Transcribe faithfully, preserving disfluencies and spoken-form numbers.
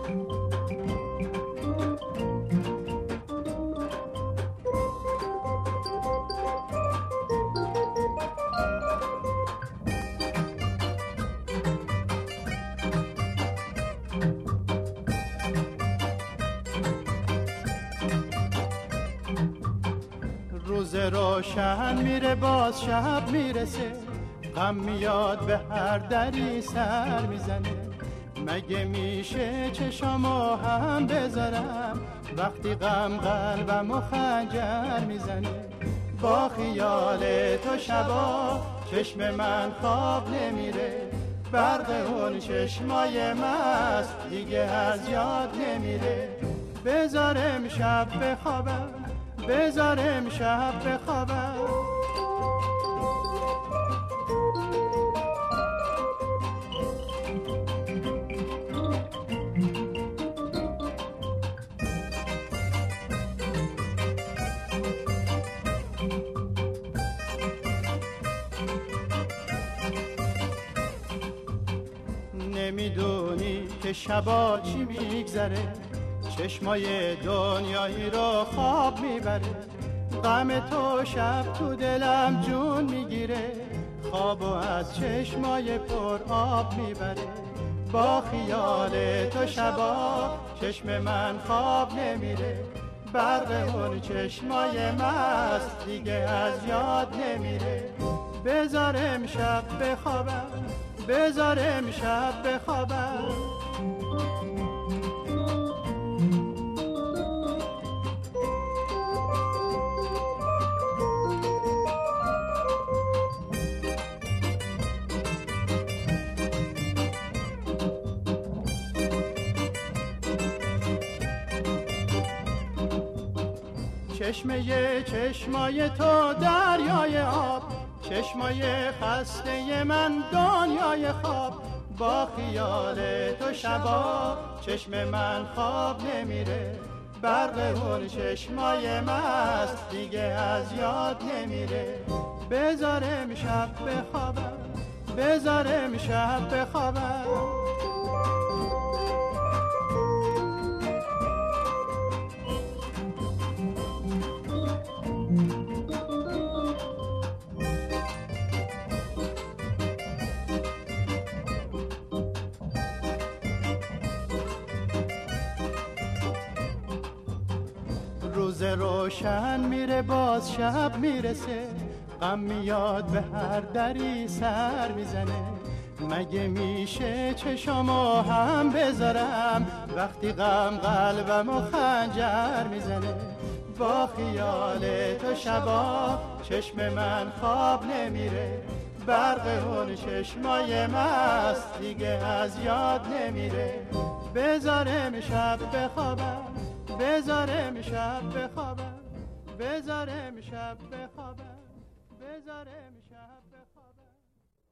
روز روشن میره باز شب میرسه، غم میاد به هر دری سر میزنه. مگه میشه چشامو هم بذارم وقتی غم قلبمو خنجر میزنه؟ با خیال تو شبا چشم من خواب نمیره، برق اون چشمای مست دیگه از یاد نمیره. بذارم شب بخوابم، بذارم شب بخوابم. نمیدونی که شبا چی میگذره، چشمای دنیایی رو خواب میبره. غم تو شب تو دلم جون میگیره، خوابو از چشمای پر آب میبره. با خیال تو شبا چشم من خواب نمیره، برق اون چشمای مست دیگه از یاد نمیره. بذارم شب بخوابم، بذارم شب بخوابم. چشمه چشمای تو دریای آب، چشمای خسته من دنیای خواب. با خیال تو شبا چشم من خواب نمیره، برق اون چشمای مست دیگه از یاد نمیره. بذارم شب بخوابم، بذارم شب بخوابم. روز روشن میره باز شب میرسه، غم میاد به هر دری سر میزنه. مگه میشه چشامو هم بذارم وقتی غم قلبمو خنجر میزنه؟ با خیال تو شبا چشم من خواب نمیره، برق اون چشمای مست دیگه از یاد نمیره. بذارم شب بخوابم، بذارم شب بخوابم، بذارم شب بخوابم، بذارم شب